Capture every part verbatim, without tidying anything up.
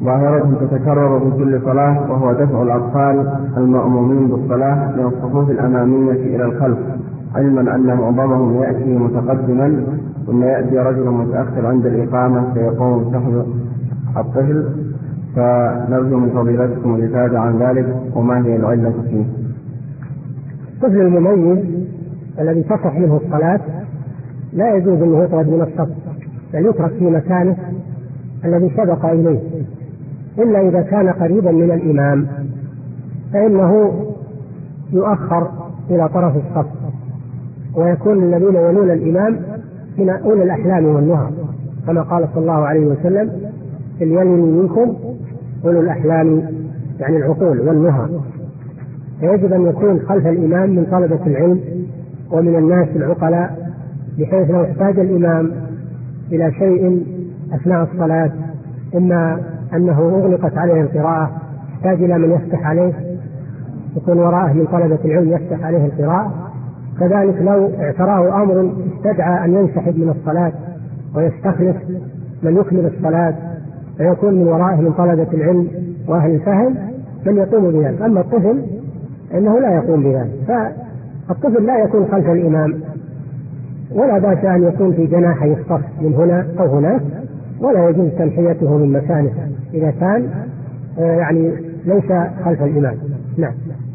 ظاهرة تتكرر في كل صلاة، وهو دفع الأطفال المأمومين بالصلاة من الصفوف الأمامية إلى الخلف، علما أن معظمهم يأتي متقدما، ثم يأتي رجل متأخر عند الإقامة فيقوم سحب الطفل، فنرجو من فضيلتكم الإفادة عن ذلك وما هي العلة فيه. الطفل المميز الذي تصح منه الصلاة لا يجوز أنه يطرد من الصف، بل يترك في مكانه الذي سبق إليه، إلا إذا كان قريبا من الإمام فإنه يؤخر إلى طرف الصف، ويكون الذين يلون الإمام من أولي الأحلام والنهى، كما قال صلى الله عليه وسلم: ليلني منكم أولو الأحلام، يعني العقول والنهى. فيجب أن يكون خلف الإمام من طلبة العلم ومن الناس العقلاء، بحيث لو احتاج الإمام إلى شيء أثناء الصلاة، إما أنه أغلقت عليه القراءة احتاج إلى من يفتح عليه، يكون وراءه من طلبة العلم يفتح عليه القراءة. كذلك لو اعتراه أمر استدعى أن ينسحب من الصلاة ويستخلف من يكمل الصلاة، فيكون من ورائه من طلبة العلم وأهل الفهم من يقوم بذلك. أما الطفل إنه لا يقوم بذلك، فالطفل لا يكون خلف الإمام، ولا بأس أن يكون في جناحي الصف من هنا أو هناك، ولا يجوز تنحيته من مكانه إذا كان يعني ليس خلف الإمام. نعم.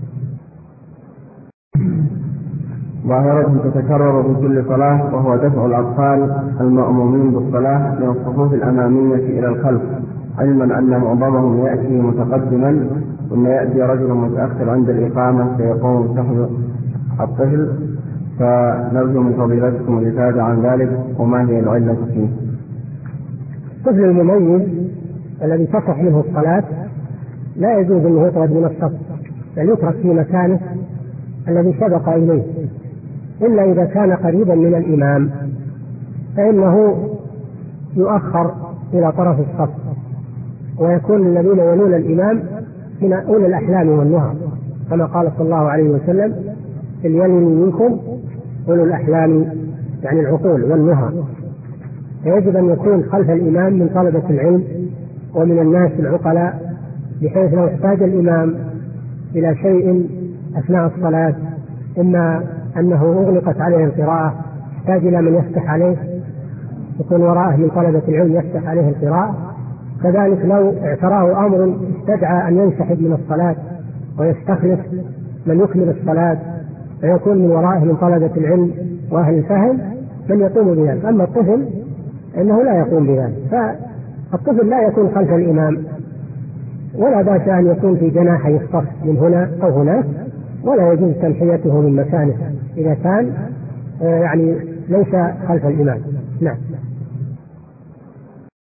ظاهرة تتكرر في كل صلاة، وهو دفع الأطفال المأمومين بالصلاة من الصفوف الأمامية إلى الخلف، علما أن معظمهم يأتي متقدما، ثم يأتي رجل متأخر عند الإقامة فيقوم سحب الطفل، فنرجو من فضيلتكم الإفادة عن ذلك وما هي العلة فيه. الطفل المميز الذي تصح منه الصلاة لا يجوز أنه يطرد من الصف، بل يترك في مكانه الذي سبق إليه، إلا إذا كان قريبا من الإمام فإنه يؤخر إلى طرف الصف، ويكون الذين يلون الإمام من أولي الأحلام والنهى، كما قال صلى الله عليه وسلم: ليلني منكم أولو الأحلام، يعني العقول والنهى. فيجب أن يكون خلف الإمام من طلبة العلم ومن الناس العقلاء، بحيث لو احتاج الإمام إلى شيء أثناء الصلاة، إما أنه أغلقت عليه القراءة احتاج إلى من يفتح عليه، يكون وراءه من طلبة العلم يفتح عليه القراءة. كذلك لو اعتراه أمر استدعى أن ينسحب من الصلاة ويستخلف من يكمل الصلاة، فيكون من ورائه من طلبة العلم وأهل الفهم من يقوم بذلك. أما الطفل إنه لا يقوم بذلك، فالطفل لا يكون خلف الإمام، ولا بأس أن يكون في جناحي الصف من هنا أو هناك، ولا يجوز تنحيته من مكانه إذا كان يعني ليس خلف الإمام. نعم.